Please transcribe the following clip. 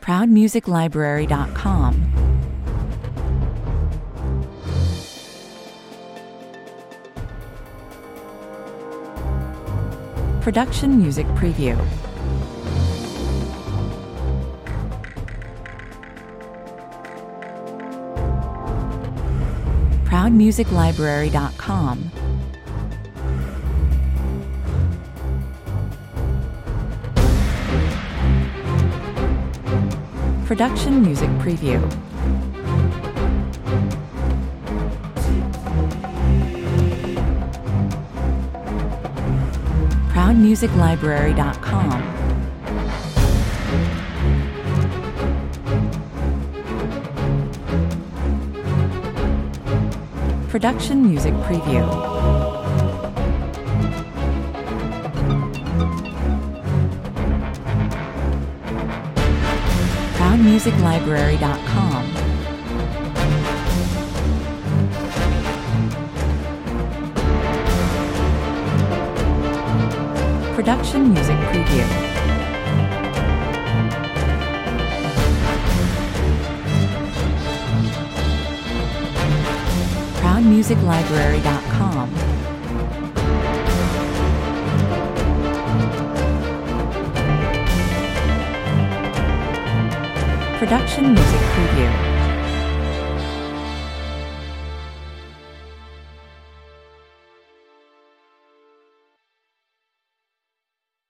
ProudMusicLibrary.com. Production Music Preview. ProudMusicLibrary.com. Production Music Preview. ProudMusicLibrary.com. Production Music Preview. ProudMusicLibrary.com. Production Music Preview. ProudMusicLibrary.com. Production Music Preview.